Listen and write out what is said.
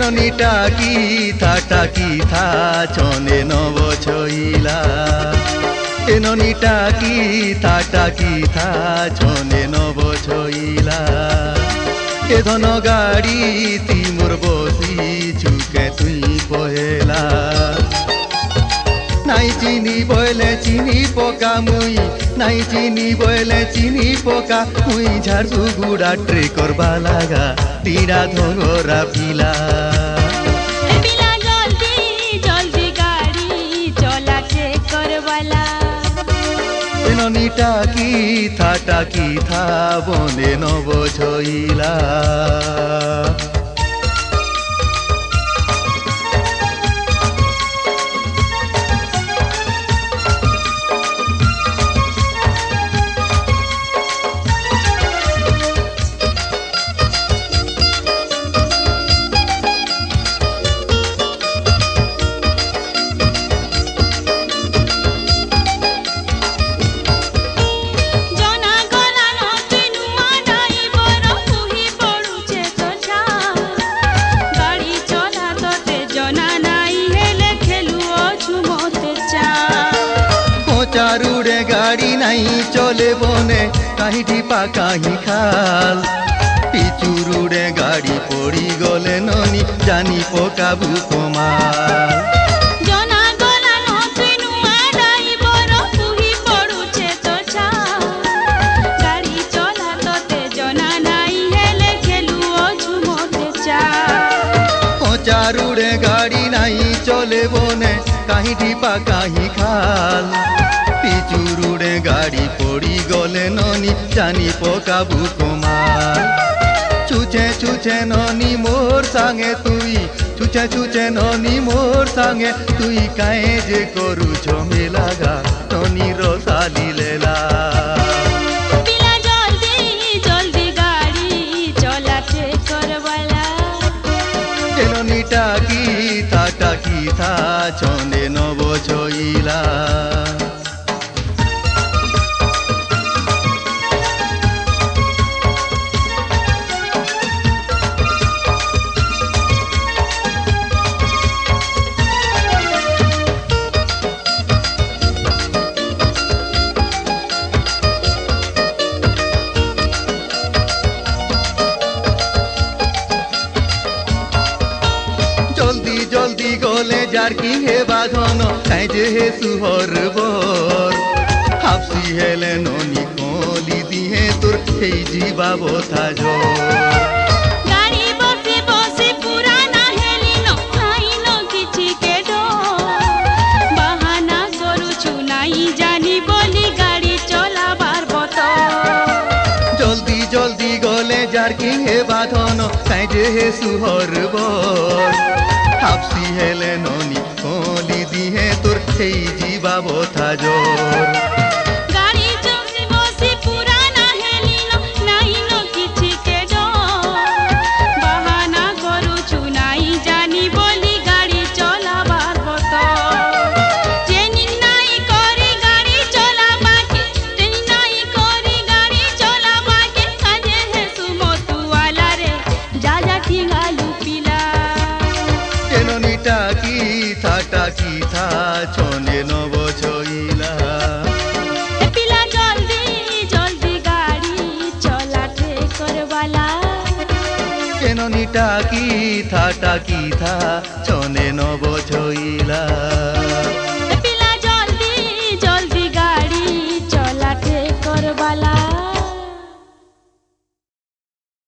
এননিটা কি থা চনে নব ছইলা এননিটা কি থা চনে নব ছইলা এধন গাড়ি তিমুর বসি চুকে তুই পহেলা নাই চিনি বইলে চিনি পোকা মুই নাই চিনি বইলে চিনি পোকা মুই ঝাড়ু গুড়া ট্রে করবা লাগা তীরা ধরা পিলা এননিটা কি থা বনে নব ছইলা চারুড়ে গাড়ি নাই চলে বনে কাহি টিপা কাহি খাল পিচুরুড়ে গাড়ি পড়ি গলে ননি জানি পোকা বুকমাল চারুড়ে গাড়ি নাই চলে বনে কাহি টিপা কাহি খাল পিচুরুড়ে গাড়ি পড়ি গলে ননি জানি পোকা বুকমাল ছুছে ননি মোর সাঙ্গে তুই ছুছে ননি মোর সাঙ্গে তুই কায়ে যে করু ঝমেলাগা ননি রসালি লেলা এননিটা কি থা চনে নব ছইলা জলদি গলে যার কি হে বাঁধন তাই যে হে সুহর বর হাফসি হেলে ননি কলি দিহে তোর এই জীবা বথা জলদি গলে যার কি হে বাঁধন তাই যে হে সুহর বর হাফসি হেলে ননি কলি দিহে তোর সেই জীবা বথা জোর কি থা চনে নব ছইলা পিলা জলদি গাড়ি চলাতে করবালা এননিটা কি থা চনে নব ছইলা।